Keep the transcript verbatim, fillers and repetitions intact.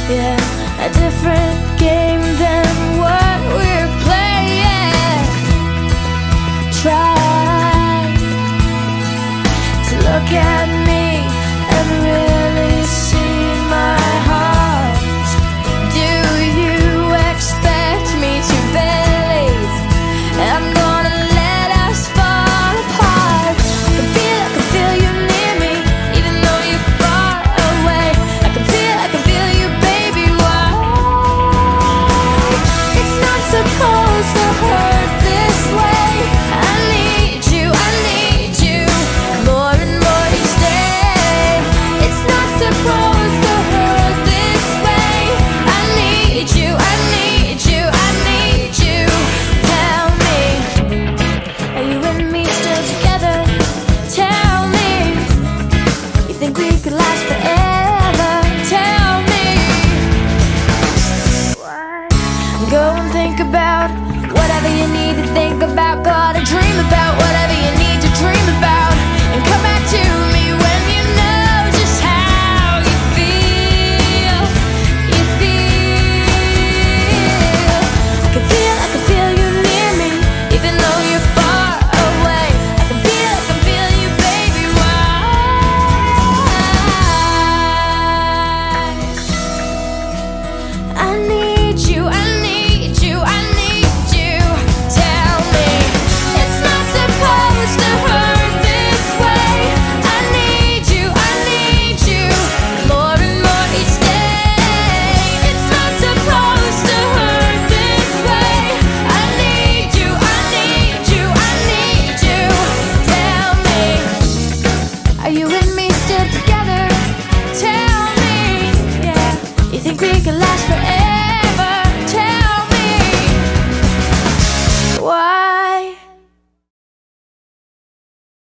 yeah, a different game than what we're playing. Try to look at me and really see my heart. Do you expect me to believe I'm gonna let us fall apart? I can feel, I can feel you near me, even though you're far away. I can feel, I can feel you, baby. Why? It's not supposed to hurt this way. I need you, I need you more and more each day. It's not supposed to hurt this way. I need you, I need you, I need you. Tell me, are you and me still together? Tell me, you think we could last forever? Tell me. Go and think about whatever you need to think about. Gotta dream about whatever you need to dream about, and come back to me when you know just how you feel. You feel. I can feel, I can feel you near me, even though you're far away. I can feel, I can feel you, baby. Why? I need you, I need you, I need you. Tell me, it's not supposed to hurt this way. I need you, I need you more and more each day. It's not supposed to hurt this way. I need you, I need you, I need you. Tell me, are you and me still together? Tell me, yeah, you think we could last forever?